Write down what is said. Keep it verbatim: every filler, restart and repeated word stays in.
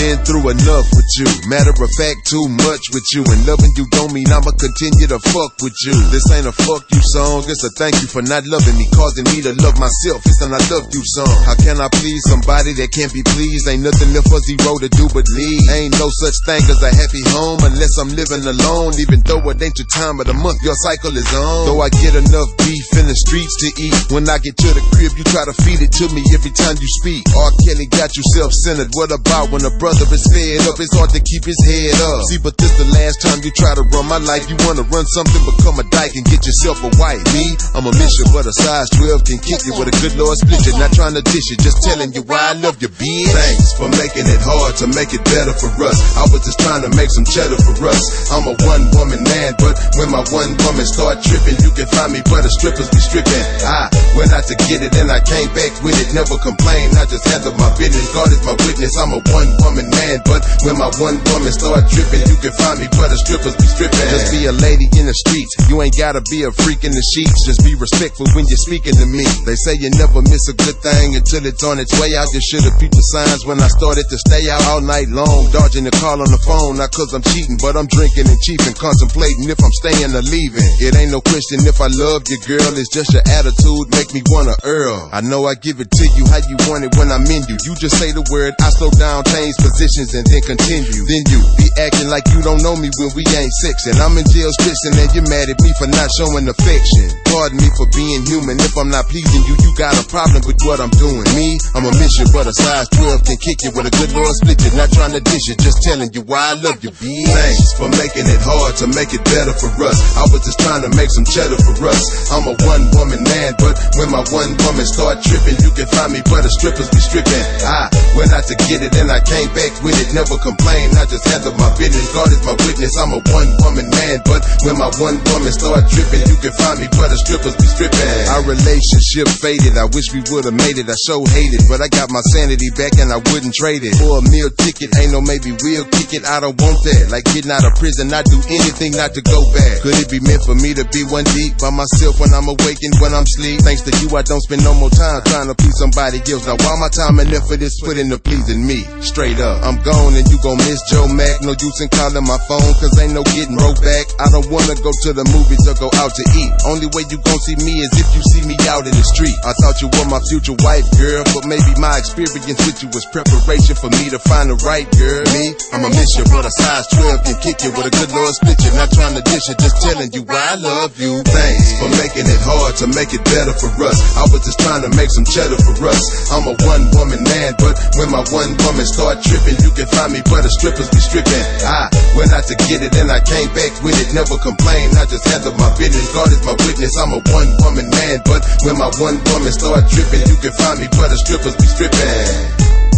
been through enough with you. Matter of fact, too much with you. And loving you don't mean I'ma continue to fuck with you. This ain't a fuck you song, it's a thank you for not loving me, causing me to love myself. It's an I love you song. How can I please somebody that can't be pleased? Ain't nothing left for zero to do but leave. Ain't no such thing as a happy home unless I'm living alone. Even though it ain't your time of the month, your cycle is on. Though I get enough beef in the streets to eat, when I get to the crib, you try to feed it to me every time you speak. R. Kelly got you self-centered. What about when a brother is fed up? It's hard to keep his head up. See, but this the last time you try to run my life. You wanna run something, become a dyke and get yourself a wife. Me, I'm a mission, but a size twelve can kick you with a good Lord split you. Not trying to dish it, just telling you why I love you, bitch. Thanks for making it hard to make it better for us. I was just trying to make some cheddar for us. I'm a one-woman man, but when my one woman start tripping, you can find me, but the strippers be stripping. I went out to get it and I came back with it. Never complain, I just handle my business. God is my witness, I'm a one-woman man, but when my one woman start tripping, you can find me, but the strippers be stripping. Just be a lady in the streets, you ain't gotta be a freak in the sheets. Just be respectful when you're speaking to me. They say you never miss a good thing until it's on its way out. You should've peeped the signs when I started to stay out all night long, dodging the call on the phone. Not cause I'm cheating, but I'm drinking and cheating, contemplating if I'm staying or leaving. It ain't no question if I love you, girl, it's just your attitude make me wanna earl. I know I give it to you how you want it when I'm in you. You just say the word, I slow down, change positions, and then continue. Then you be acting like you don't know me when we ain't sexing. I'm in jail stressing and you're mad at me for not showing affection. Pardon me for being human. If I'm not pleasing you, you got a problem with what I'm doing. Me, I'm a mission, but a size twelve can kick you with a good Lord split you. Not trying to dish it, just telling you why I love you, bitch. Thanks for making it hard to make it better for us. I was just trying to make some cheddar for us. I'm a one-woman man, but when my one woman start tripping, you can find me, but the strippers be stripping. I went out to get it and I came back with it. Never complain, I just handle my business. God is my witness, I'm a one-woman man, but when my one woman start tripping, you can find me, but the strippers be stripping. Our relationship faded, I wish we would've made it. I so hate it, but I got my sanity back and I wouldn't trade it for a meal ticket. Ain't no maybe we'll kick it, I don't want that. Like getting out of prison, I do anything not to go back. Could it be meant for me to be one deep by myself when I'm awakened, when I'm asleep? Thanks to you, I don't spend no more time trying to please somebody else. Now all my time and effort is put into pleasing me. Straight up, I'm gone and you gon' miss Joe Mac. No use in calling my phone, cause ain't no getting rolled back. I don't wanna go to the movies or go out to eat. Only way you gon' see me is if you see me out in the street. I thought you were my future wife, girl, but maybe my experience with you was preparation for me to find the right girl. Me, I'm a mission, but a size twelve can kick you with a good Lord split you. Not trying to dish it, just telling you why I love you. Thanks for making it hard to make it better for us. I was just trying to make some cheddar for us. I'm a one-woman man, but when my one woman start tripping, you can find me, but the strippers be stripping. I went out to get it and I came back with it. Never complain, I just handle my business. God is my witness, I'm a one-woman man, but when my one woman start tripping, you can find me, but the strippers be stripping.